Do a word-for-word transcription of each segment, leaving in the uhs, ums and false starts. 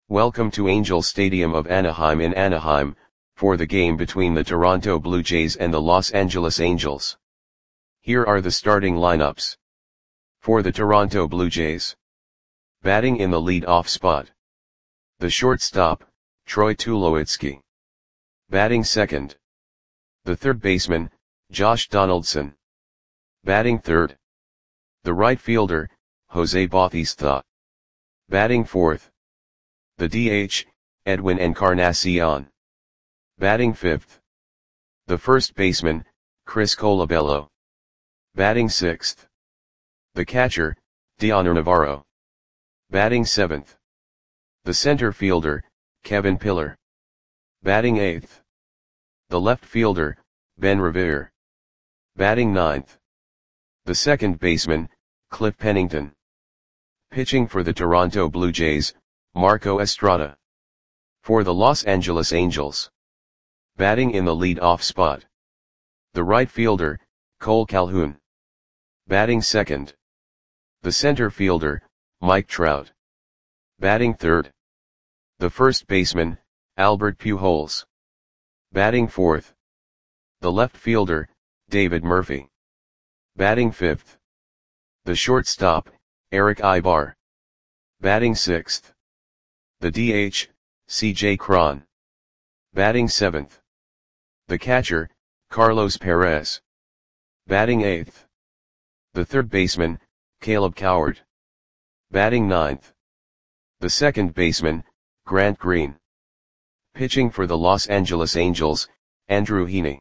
Welcome to Angel Stadium of Anaheim in Anaheim, for the game between the Toronto Blue Jays and the Los Angeles Angels. Here are the starting lineups. For the Toronto Blue Jays. Batting in the lead-off spot. The shortstop, Troy Tulowitzki. Batting second. The third baseman, Josh Donaldson. Batting third. The right fielder, Jose Bautista. Batting fourth. The D H, Edwin Encarnacion. Batting fifth. The first baseman, Chris Colabello. Batting sixth. The catcher, Dioner Navarro. Batting seventh. The center fielder, Kevin Pillar. Batting eighth. The left fielder, Ben Revere. Batting ninth. The second baseman, Cliff Pennington. Pitching for the Toronto Blue Jays, Marco Estrada. For the Los Angeles Angels. Batting in the lead-off spot. The right fielder, Cole Calhoun. Batting second. The center fielder, Mike Trout. Batting third. The first baseman, Albert Pujols. Batting fourth. The left fielder, David Murphy. Batting fifth. The shortstop, Eric Aybar. Batting sixth. The D H, C J Cron. Batting seventh. The catcher, Carlos Perez. Batting eighth. The third baseman, Caleb Coward. Batting ninth. The second baseman, Grant Green. Pitching for the Los Angeles Angels, Andrew Heaney.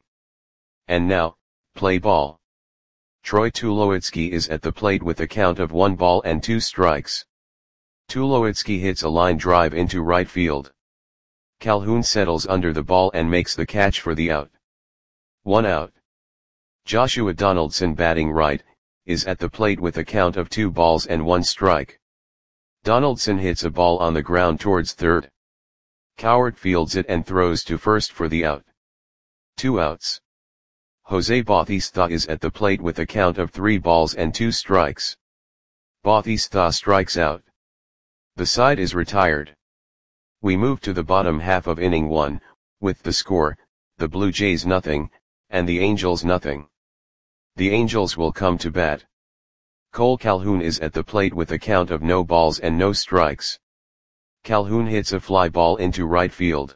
And now, play ball. Troy Tulowitzki is at the plate with a count of one ball and two strikes. Tulowitzki hits a line drive into right field. Calhoun settles under the ball and makes the catch for the out. One out. Joshua Donaldson, batting right, is at the plate with a count of two balls and one strike. Donaldson hits a ball on the ground towards third. Coward fields it and throws to first for the out. Two outs. Jose Bautista is at the plate with a count of three balls and two strikes. Bautista strikes out. The side is retired. We move to the bottom half of inning one, with the score, the Blue Jays nothing, and the Angels nothing. The Angels will come to bat. Cole Calhoun is at the plate with a count of no balls and no strikes. Calhoun hits a fly ball into right field.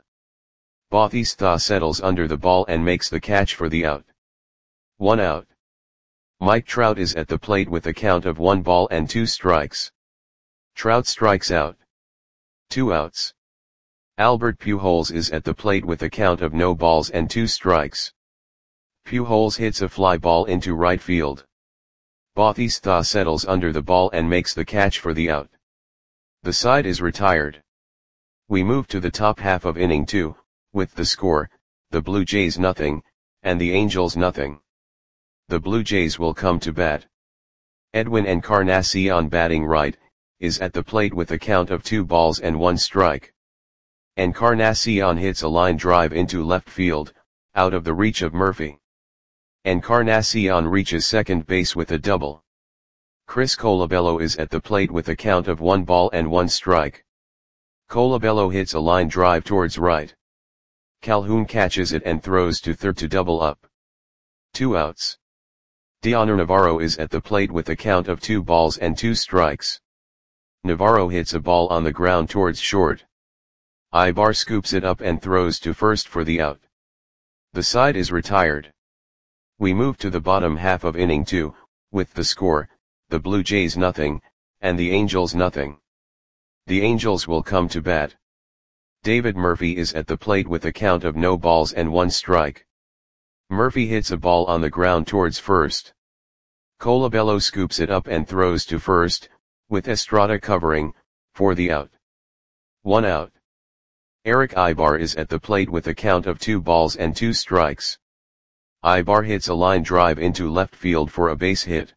Bautista settles under the ball and makes the catch for the out. One out. Mike Trout is at the plate with a count of one ball and two strikes. Trout strikes out. Two outs. Albert Pujols is at the plate with a count of no balls and two strikes. Pujols hits a fly ball into right field. Bautista settles under the ball and makes the catch for the out. The side is retired. We move to the top half of inning two, with the score, the Blue Jays nothing, and the Angels nothing. The Blue Jays will come to bat. Edwin Encarnacion, batting right, is at the plate with a count of two balls and one strike. Encarnacion hits a line drive into left field, out of the reach of Murphy. Encarnacion reaches second base with a double. Chris Colabello is at the plate with a count of one ball and one strike. Colabello hits a line drive towards right. Calhoun catches it and throws to third to double up. Two outs. Dioner Navarro is at the plate with a count of two balls and two strikes. Navarro hits a ball on the ground towards short. Aybar scoops it up and throws to first for the out. The side is retired. We move to the bottom half of inning two, with the score, the Blue Jays nothing, and the Angels nothing. The Angels will come to bat. David Murphy is at the plate with a count of no balls and one strike. Murphy hits a ball on the ground towards first. Colabello scoops it up and throws to first, with Estrada covering, for the out. One out. Eric Aybar is at the plate with a count of two balls and two strikes. Aybar hits a line drive into left field for a base hit.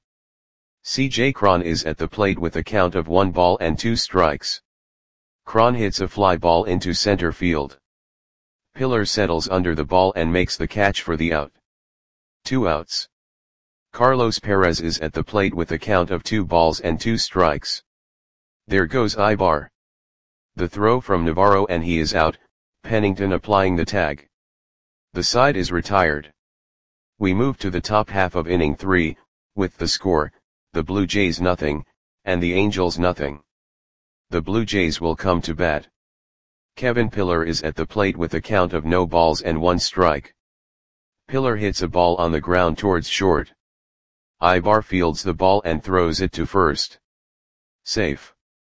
C J Cron is at the plate with a count of one ball and two strikes. Cron hits a fly ball into center field. Pillar settles under the ball and makes the catch for the out. Two outs. Carlos Perez is at the plate with a count of two balls and two strikes. There goes Aybar. The throw from Navarro and he is out, Pennington applying the tag. The side is retired. We move to the top half of inning three, with the score, the Blue Jays nothing, and the Angels nothing. The Blue Jays will come to bat. Kevin Pillar is at the plate with a count of no balls and one strike. Pillar hits a ball on the ground towards short. Ibar fields the ball and throws it to first. Safe.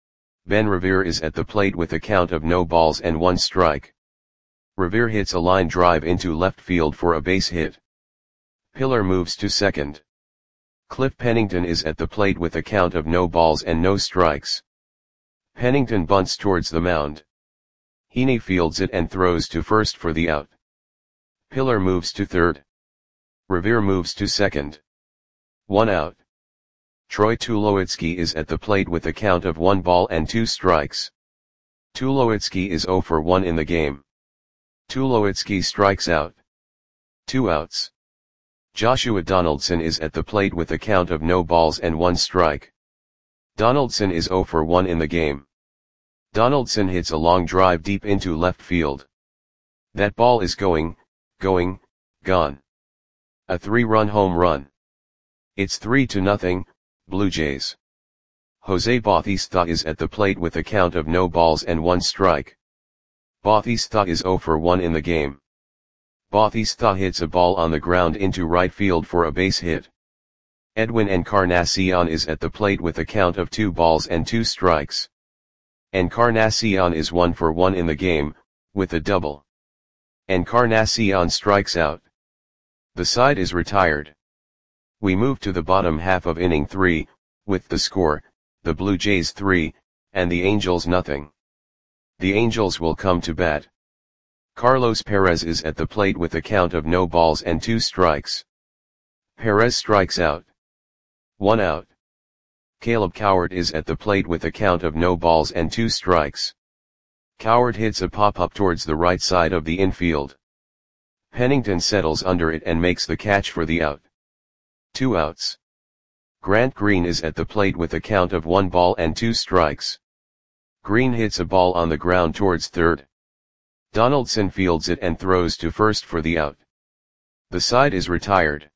Ben Revere is at the plate with a count of no balls and one strike. Revere hits a line drive into left field for a base hit. Pillar moves to second. Cliff Pennington is at the plate with a count of no balls and no strikes. Pennington bunts towards the mound. Heaney fields it and throws to first for the out. Pillar moves to third. Revere moves to second. One out. Troy Tulowitzki is at the plate with a count of one ball and two strikes. Tulowitzki is zero for one in the game. Tulowitzki strikes out. Two outs. Joshua Donaldson is at the plate with a count of no balls and one strike. Donaldson is zero for one in the game. Donaldson hits a long drive deep into left field. That ball is going, going, gone. A three-run home run. It's three to nothing, Blue Jays. Jose Bautista is at the plate with a count of no balls and one strike. Bautista is zero for one in the game. Bautista hits a ball on the ground into right field for a base hit. Edwin Encarnacion is at the plate with a count of two balls and two strikes. Encarnacion is one for one in the game, with a double. Encarnacion strikes out. The side is retired. We move to the bottom half of inning three, with the score, the Blue Jays three, and the Angels nothing. The Angels will come to bat. Carlos Perez is at the plate with a count of no balls and two strikes. Perez strikes out. One out. Caleb Cowart is at the plate with a count of no balls and two strikes. Cowart hits a pop-up towards the right side of the infield. Pennington settles under it and makes the catch for the out. Two outs. Grant Green is at the plate with a count of one ball and two strikes. Green hits a ball on the ground towards third. Donaldson fields it and throws to first for the out. The side is retired.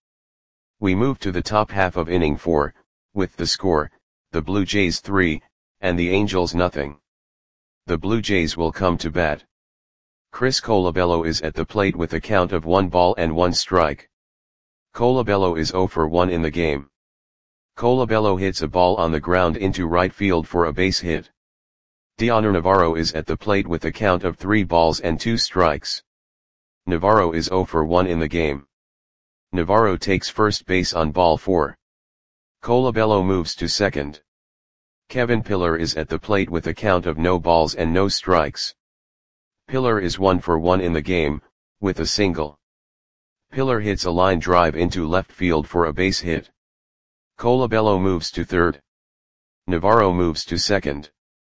We move to the top half of inning four, with the score, the Blue Jays three, and the Angels nothing. The Blue Jays will come to bat. Chris Colabello is at the plate with a count of one ball and one strike. Colabello is zero for one in the game. Colabello hits a ball on the ground into right field for a base hit. Dioner Navarro is at the plate with a count of three balls and two strikes. Navarro is zero for one in the game. Navarro takes first base on ball four. Colabello moves to second. Kevin Pillar is at the plate with a count of no balls and no strikes. Pillar is one for one in the game, with a single. Pillar hits a line drive into left field for a base hit. Colabello moves to third. Navarro moves to second.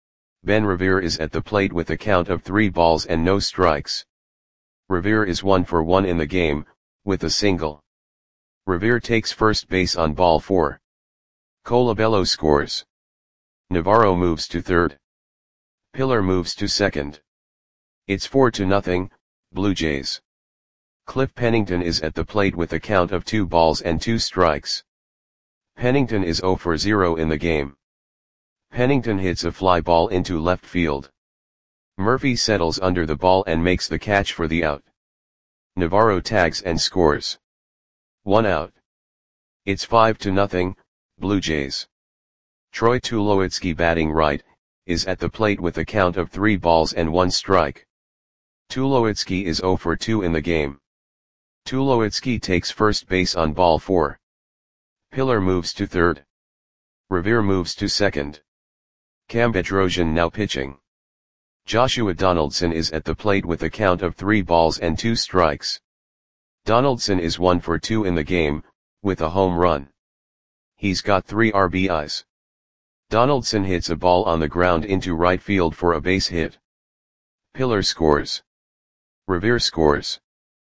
Ben Revere is at the plate with a count of three balls and no strikes. Revere is one for one in the game, with a single. Revere takes first base on ball four. Colabello scores. Navarro moves to third. Pillar moves to second. It's four to nothing, Blue Jays. Cliff Pennington is at the plate with a count of two balls and two strikes. Pennington is zero for zero in the game. Pennington hits a fly ball into left field. Murphy settles under the ball and makes the catch for the out. Navarro tags and scores. One out. It's five to nothing, Blue Jays. Troy Tulowitzki, batting right, is at the plate with a count of three balls and one strike. Tulowitzki is zero for two in the game. Tulowitzki takes first base on ball four. Pillar moves to third. Revere moves to second. Cam Bedrosian now pitching. Joshua Donaldson is at the plate with a count of three balls and two strikes. Donaldson is one for two in the game, with a home run. He's got three R B Is. Donaldson hits a ball on the ground into right field for a base hit. Pillar scores. Revere scores.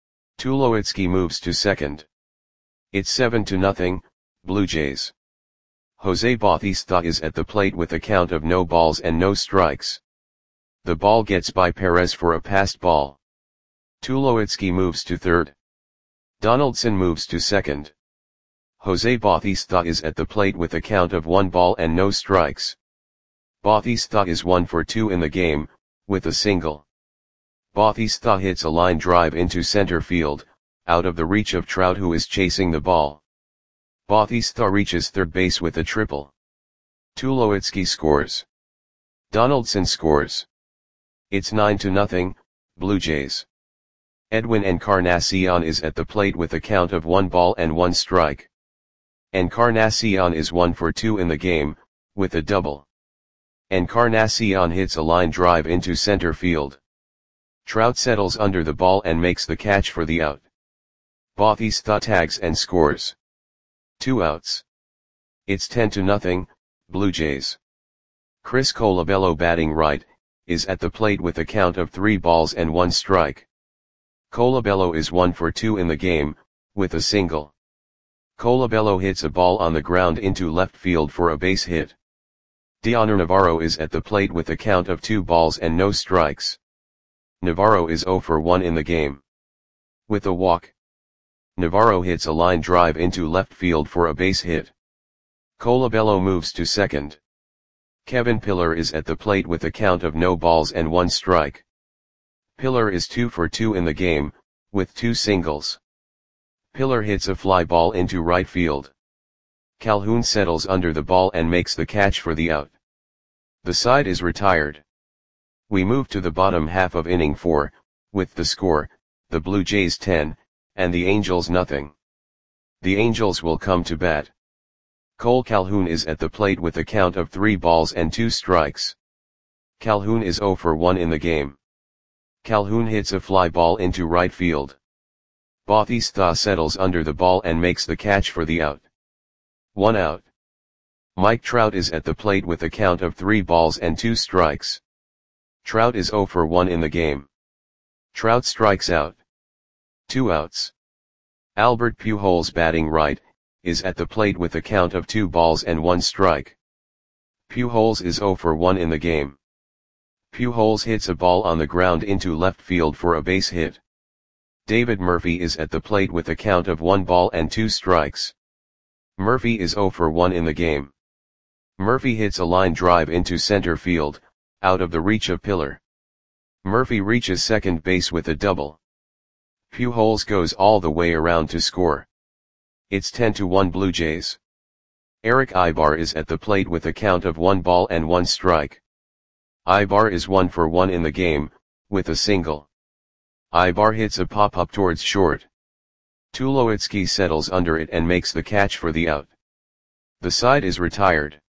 Tulowitzki moves to second. It's seven to nothing, Blue Jays. Jose Bautista is at the plate with a count of no balls and no strikes. The ball gets by Perez for a passed ball. Tulowitzki moves to third. Donaldson moves to second. Jose Bautista is at the plate with a count of one ball and no strikes. Bautista is one for two in the game, with a single. Bautista hits a line drive into center field, out of the reach of Trout, who is chasing the ball. Bautista reaches third base with a triple. Tulowitzki scores. Donaldson scores. It's nine to nothing, Blue Jays. Edwin Encarnacion is at the plate with a count of one ball and one strike. Encarnacion is one for two in the game, with a double. Encarnacion hits a line drive into center field. Trout settles under the ball and makes the catch for the out. Bautista tags and scores. Two outs. It's ten to nothing, Blue Jays. Chris Colabello, batting right, is at the plate with a count of three balls and one strike. Colabello is one for two in the game, with a single. Colabello hits a ball on the ground into left field for a base hit. Dioner Navarro is at the plate with a count of two balls and no strikes. Navarro is zero for one in the game. With a walk. Navarro hits a line drive into left field for a base hit. Colabello moves to second. Kevin Pillar is at the plate with a count of no balls and one strike. Pillar is two for two in the game, with two singles. Pillar hits a fly ball into right field. Calhoun settles under the ball and makes the catch for the out. The side is retired. We move to the bottom half of inning four, with the score, the Blue Jays ten, and the Angels nothing. The Angels will come to bat. Cole Calhoun is at the plate with a count of three balls and two strikes. Calhoun is zero for one in the game. Calhoun hits a fly ball into right field. Bautista settles under the ball and makes the catch for the out. One out. Mike Trout is at the plate with a count of three balls and two strikes. Trout is zero for one in the game. Trout strikes out. Two outs. Albert Pujols, batting right, is at the plate with a count of two balls and one strike. Pujols is zero for one in the game. Pujols hits a ball on the ground into left field for a base hit. David Murphy is at the plate with a count of one ball and two strikes. Murphy is zero for one in the game. Murphy hits a line drive into center field, out of the reach of Pillar. Murphy reaches second base with a double. Pujols goes all the way around to score. It's ten to one Blue Jays. Eric Ibar is at the plate with a count of one ball and one strike. Ibar is one for one in the game, with a single. Ibar hits a pop-up towards short. Tulowitzki settles under it and makes the catch for the out. The side is retired.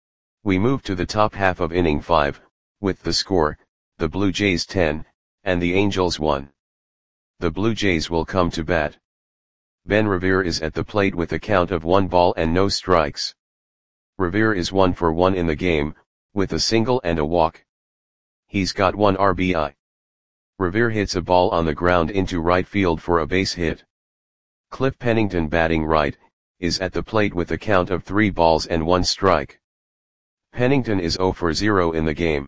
We move to the top half of inning five, with the score, the Blue Jays ten, and the Angels one. The Blue Jays will come to bat. Ben Revere is at the plate with a count of one ball and no strikes. Revere is one for one in the game, with a single and a walk. He's got one R B I. Revere hits a ball on the ground into right field for a base hit. Cliff Pennington, batting right, is at the plate with a count of three balls and one strike. Pennington is zero for zero in the game.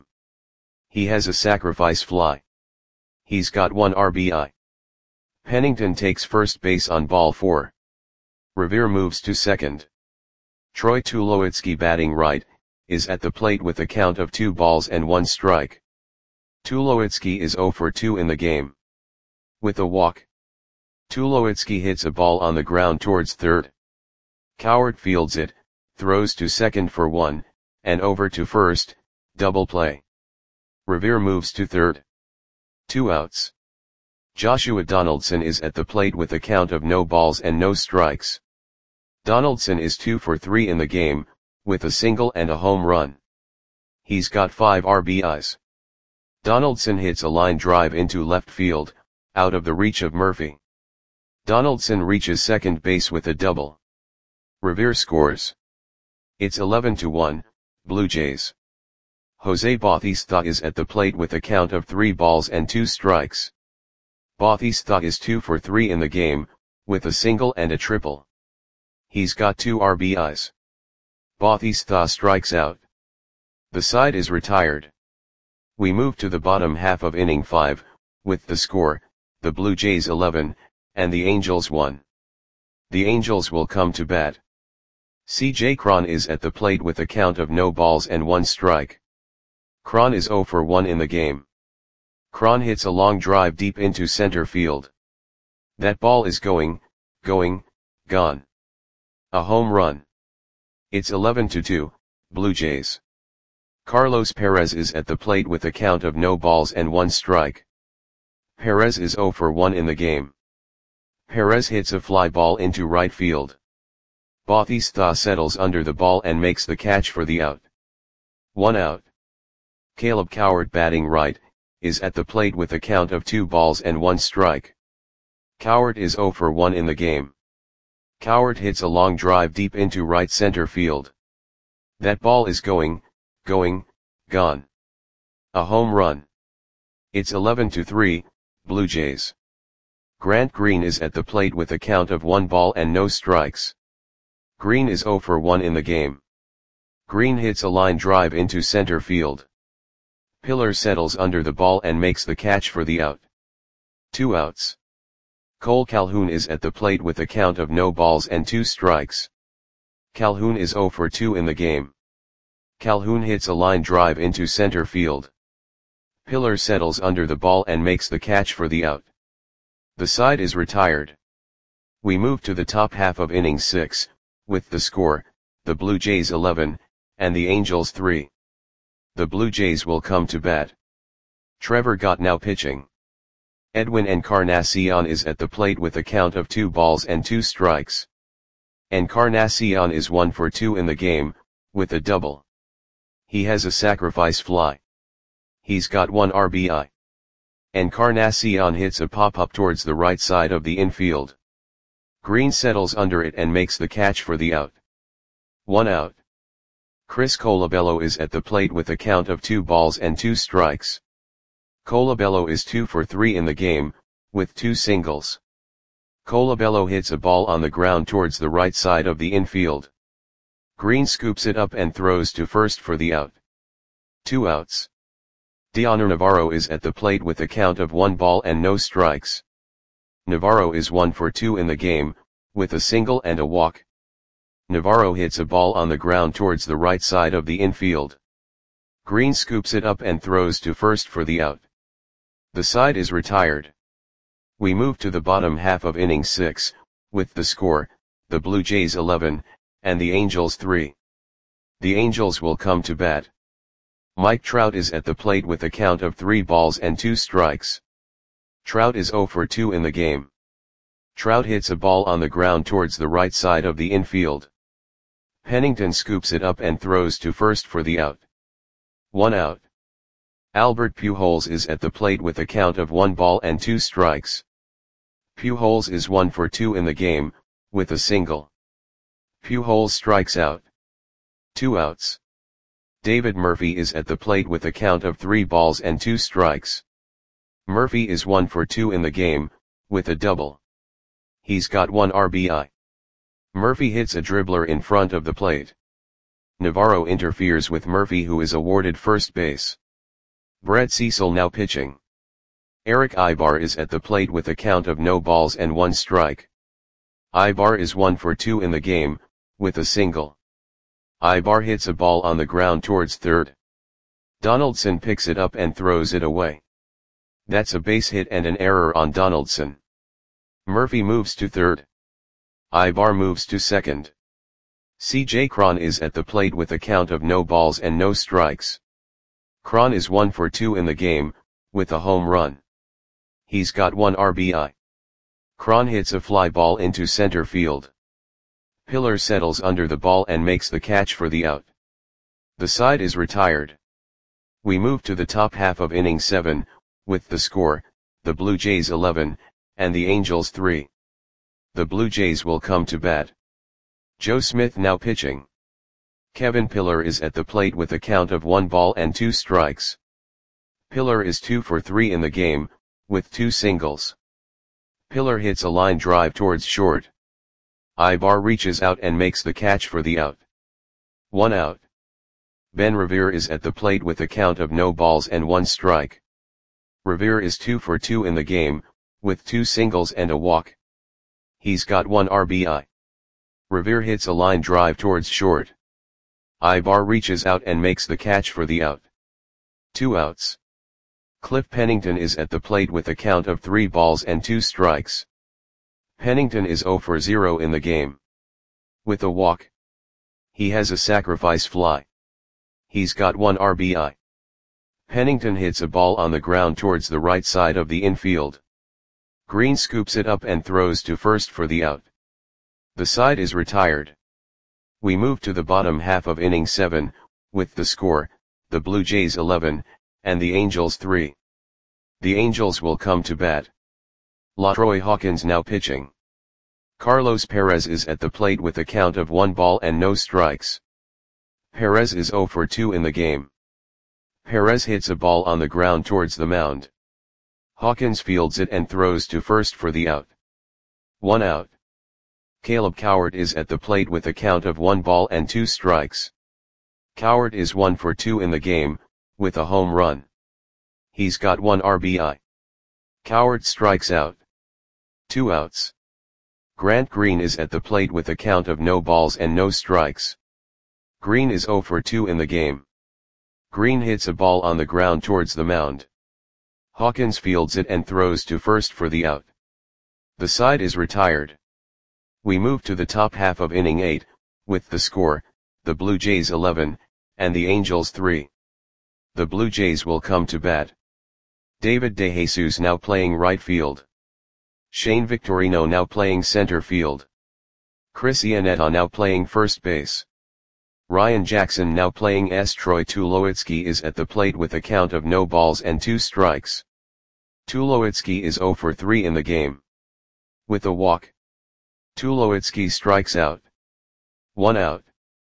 He has a sacrifice fly. He's got one R B I. Pennington takes first base on ball four. Revere moves to second. Troy Tulowitzki, batting right, is at the plate with a count of two balls and one strike. Tulowitzki is zero for two in the game. With a walk. Tulowitzki hits a ball on the ground towards third. Cowart fields it, throws to second for one, and over to first, double play. Revere moves to third. Two outs. Joshua Donaldson is at the plate with a count of no balls and no strikes. Donaldson is two for three in the game, with a single and a home run. He's got five R B Is. Donaldson hits a line drive into left field, out of the reach of Murphy. Donaldson reaches second base with a double. Revere scores. It's eleven to one, Blue Jays. Jose Bautista is at the plate with a count of three balls and two strikes. Bautista is two for three in the game, with a single and a triple. He's got two R B Is. Bautista strikes out. The side is retired. We move to the bottom half of inning five, with the score, the Blue Jays eleven, and the Angels one. The Angels will come to bat. C J Cron is at the plate with a count of no balls and one strike. Cron is zero for one in the game. Cron hits a long drive deep into center field. That ball is going, going, gone. A home run. It's eleven to two, Blue Jays. Carlos Perez is at the plate with a count of no balls and one strike. Perez is zero for one in the game. Perez hits a fly ball into right field. Bautista settles under the ball and makes the catch for the out. One out. Caleb Cowart, batting right, is at the plate with a count of two balls and one strike. Cowart is zero for one in the game. Cowart hits a long drive deep into right center field. That ball is going, going, gone. A home run. It's eleven to three, Blue Jays. Grant Green is at the plate with a count of one ball and no strikes. Green is zero for one in the game. Green hits a line drive into center field. Pillar settles under the ball and makes the catch for the out. Two outs. Cole Calhoun is at the plate with a count of no balls and two strikes. Calhoun is zero for two in the game. Calhoun hits a line drive into center field. Pillar settles under the ball and makes the catch for the out. The side is retired. We move to the top half of inning six, with the score, the Blue Jays eleven, and the Angels three. The Blue Jays will come to bat. Trevor Gott now pitching. Edwin Encarnacion is at the plate with a count of two balls and two strikes. Encarnacion is one for two in the game, with a double. He has a sacrifice fly. He's got one R B I. Encarnacion hits a pop-up towards the right side of the infield. Green settles under it and makes the catch for the out. One out. Chris Colabello is at the plate with a count of two balls and two strikes. Colabello is two for three in the game, with two singles. Colabello hits a ball on the ground towards the right side of the infield. Green scoops it up and throws to first for the out. Two outs. Dioner Navarro is at the plate with a count of one ball and no strikes. Navarro is one for two in the game, with a single and a walk. Navarro hits a ball on the ground towards the right side of the infield. Green scoops it up and throws to first for the out. The side is retired. We move to the bottom half of inning six, with the score, the Blue Jays eleven, and the Angels three. The Angels will come to bat. Mike Trout is at the plate with a count of three balls and two strikes. Trout is zero for two in the game. Trout hits a ball on the ground towards the right side of the infield. Pennington scoops it up and throws to first for the out. One out. Albert Pujols is at the plate with a count of one ball and two strikes. Pujols is one for two in the game, with a single. Pujols strikes out. Two outs. David Murphy is at the plate with a count of three balls and two strikes. Murphy is one for two in the game, with a double. He's got one R B I. Murphy hits a dribbler in front of the plate. Navarro interferes with Murphy, who is awarded first base. Brett Cecil now pitching. Eric Ibar is at the plate with a count of no balls and one strike. Ibar is one for two in the game, with a single. Ibar hits a ball on the ground towards third. Donaldson picks it up and throws it away. That's a base hit and an error on Donaldson. Murphy moves to third. Ibar moves to second. C J Cron is at the plate with a count of no balls and no strikes. Cron is one for two in the game, with a home run. He's got one R B I. Cron hits a fly ball into center field. Pillar settles under the ball and makes the catch for the out. The side is retired. We move to the top half of inning seven, with the score, the Blue Jays eleven, and the Angels three. The Blue Jays will come to bat. Joe Smith now pitching. Kevin Pillar is at the plate with a count of one ball and two strikes. Pillar is two for three in the game, with two singles. Pillar hits a line drive towards short. Ibar reaches out and makes the catch for the out. One out. Ben Revere is at the plate with a count of no balls and one strike. Revere is two for two in the game, with two singles and a walk. He's got one R B I. Revere hits a line drive towards short. Ibar reaches out and makes the catch for the out. Two outs. Cliff Pennington is at the plate with a count of three balls and two strikes. Pennington is zero for zero in the game. With a walk. He has a sacrifice fly. He's got one R B I. Pennington hits a ball on the ground towards the right side of the infield. Green scoops it up and throws to first for the out. The side is retired. We move to the bottom half of inning seven, with the score, the Blue Jays eleven, and the Angels three. The Angels will come to bat. LaTroy Hawkins now pitching. Carlos Perez is at the plate with a count of one ball and no strikes. Perez is zero for two in the game. Perez hits a ball on the ground towards the mound. Hawkins fields it and throws to first for the out. One out. Caleb Cowart is at the plate with a count of one ball and two strikes. Cowart is one for two in the game, with a home run. He's got one R B I. Cowart strikes out. Two outs. Grant Green is at the plate with a count of no balls and no strikes. Green is zero for two in the game. Green hits a ball on the ground towards the mound. Hawkins fields it and throws to first for the out. The side is retired. We move to the top half of inning eight, with the score, the Blue Jays eleven, and the Angels three. The Blue Jays will come to bat. David DeJesus now playing right field. Shane Victorino now playing center field. Chris Iannetta now playing first base. Ryan Jackson now playing S. Troy Tulowitzki is at the plate with a count of no balls and two strikes. Tulowitzki is zero for three in the game. With a walk. Tulowitzki strikes out. One out.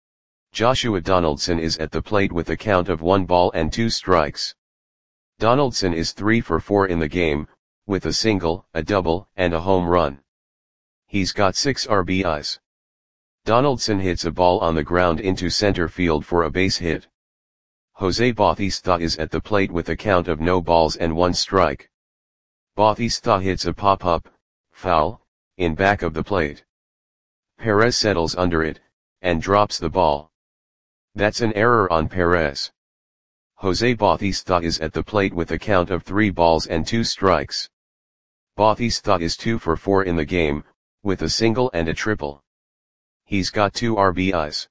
Joshua Donaldson is at the plate with a count of one ball and two strikes. Donaldson is three for four in the game, with a single, a double, and a home run. He's got six R B Is. Donaldson hits a ball on the ground into center field for a base hit. Jose Bautista is at the plate with a count of no balls and one strike. Bautista hits a pop-up, foul, in back of the plate. Perez settles under it, and drops the ball. That's an error on Perez. Jose Bautista is at the plate with a count of three balls and two strikes. Bautista is two for four in the game, with a single and a triple. He's got two R B Is.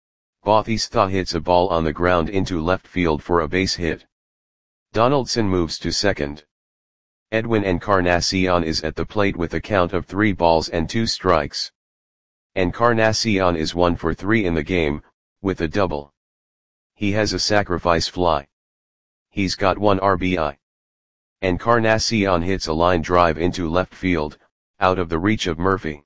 Bautista hits a ball on the ground into left field for a base hit. Donaldson moves to second. Edwin Encarnacion is at the plate with a count of three balls and two strikes. Encarnacion is one for three in the game, with a double. He has a sacrifice fly. He's got one R B I. Encarnacion hits a line drive into left field, out of the reach of Murphy.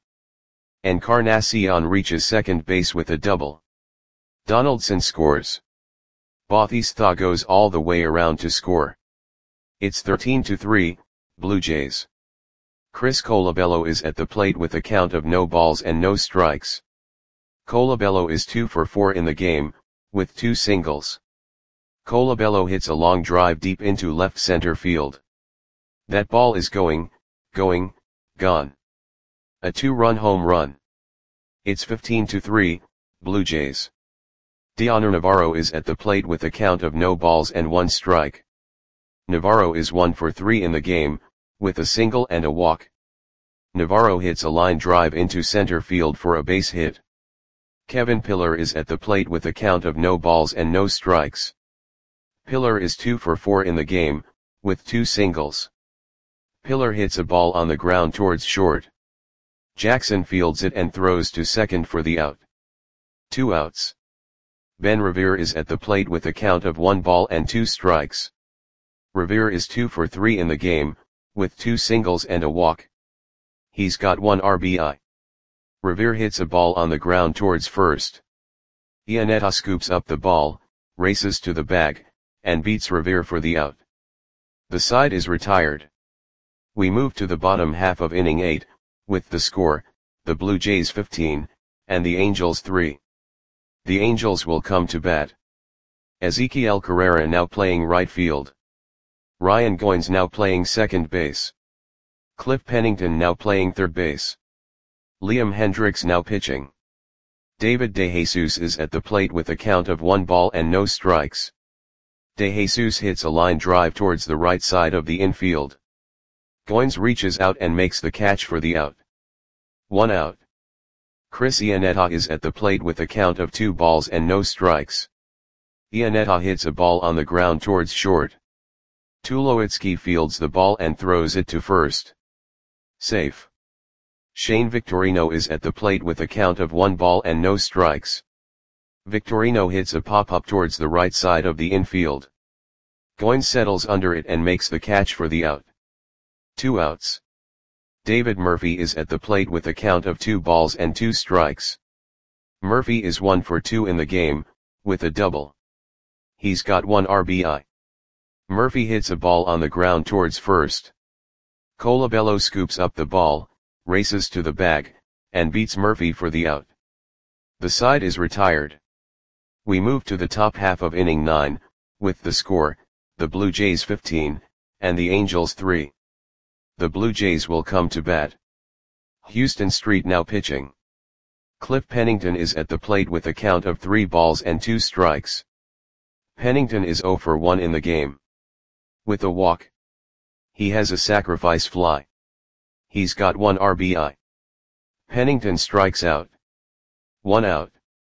Encarnacion reaches second base with a double. Donaldson scores. Bautista goes all the way around to score. It's thirteen to three, Blue Jays. Chris Colabello is at the plate with a count of no balls and no strikes. Colabello is two for four in the game, with two singles. Colabello hits a long drive deep into left center field. That ball is going, going, gone. A two-run home run. It's fifteen to three, Blue Jays. Dioner Navarro is at the plate with a count of no balls and one strike. Navarro is one for three in the game, with a single and a walk. Navarro hits a line drive into center field for a base hit. Kevin Pillar is at the plate with a count of no balls and no strikes. Pillar is two for four in the game, with two singles. Pillar hits a ball on the ground towards short. Jackson fields it and throws to second for the out. Two outs. Ben Revere is at the plate with a count of one ball and two strikes. Revere is two for three in the game, with two singles and a walk. He's got one R B I. Revere hits a ball on the ground towards first. Iannetta scoops up the ball, races to the bag, and beats Revere for the out. The side is retired. We move to the bottom half of inning eight, with the score, the Blue Jays fifteen, and the Angels three. The Angels will come to bat. Ezequiel Carrera now playing right field. Ryan Goins now playing second base. Cliff Pennington now playing third base. Liam Hendricks now pitching. David DeJesus is at the plate with a count of one ball and no strikes. DeJesus hits a line drive towards the right side of the infield. Goins reaches out and makes the catch for the out. One out. Chris Iannetta is at the plate with a count of two balls and no strikes. Iannetta hits a ball on the ground towards short. Tulowitzki fields the ball and throws it to first. Safe. Shane Victorino is at the plate with a count of one ball and no strikes. Victorino hits a pop-up towards the right side of the infield. Goins settles under it and makes the catch for the out. Two outs. David Murphy is at the plate with a count of two balls and two strikes. Murphy is one for two in the game, with a double. He's got one R B I. Murphy hits a ball on the ground towards first. Colabello scoops up the ball, races to the bag, and beats Murphy for the out. The side is retired. We move to the top half of inning nine, with the score, the Blue Jays fifteen, and the Angels three. The Blue Jays will come to bat. Houston Street now pitching. Cliff Pennington is at the plate with a count of three balls and two strikes. Pennington is zero for one in the game. With a walk. He has a sacrifice fly. He's got one R B I. Pennington strikes out. One out.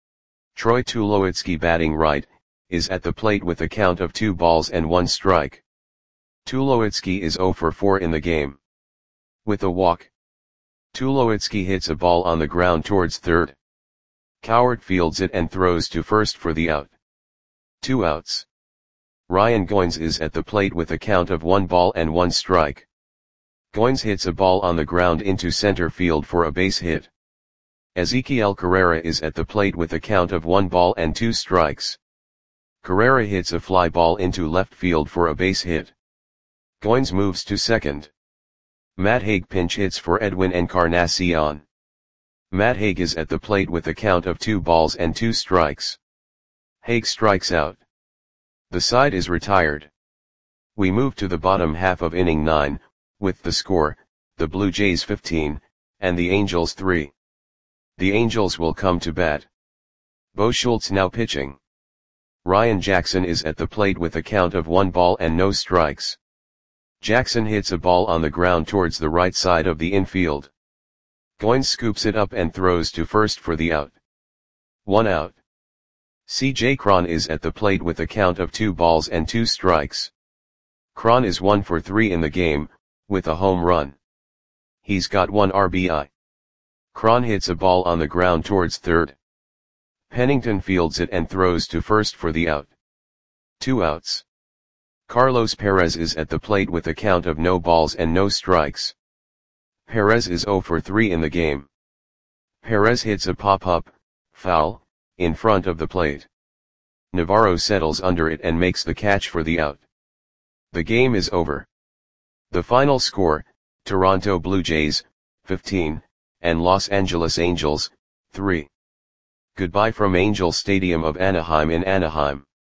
Troy Tulowitzki batting right, is at the plate with a count of two balls and one strike. Tulowitzki is zero for four in the game. With a walk. Tulowitzki hits a ball on the ground towards third. Cowart fields it and throws to first for the out. Two outs. Ryan Goins is at the plate with a count of one ball and one strike. Goins hits a ball on the ground into center field for a base hit. Ezequiel Carrera is at the plate with a count of one ball and two strikes. Carrera hits a fly ball into left field for a base hit. Goins moves to second. Matt Hague pinch hits for Edwin Encarnacion. Matt Hague is at the plate with a count of two balls and two strikes. Hague strikes out. The side is retired. We move to the bottom half of inning nine, with the score, the Blue Jays fifteen, and the Angels three. The Angels will come to bat. Bo Schultz now pitching. Ryan Jackson is at the plate with a count of one ball and no strikes. Jackson hits a ball on the ground towards the right side of the infield. Goins scoops it up and throws to first for the out. One out. C J Cron is at the plate with a count of two balls and two strikes. Cron is one for three in the game, with a home run. He's got one R B I. Cron hits a ball on the ground towards third. Pennington fields it and throws to first for the out. Two outs. Carlos Perez is at the plate with a count of no balls and no strikes. Perez is zero for three in the game. Perez hits a pop-up, foul, in front of the plate. Navarro settles under it and makes the catch for the out. The game is over. The final score, Toronto Blue Jays, fifteen, and Los Angeles Angels, three. Goodbye from Angel Stadium of Anaheim in Anaheim.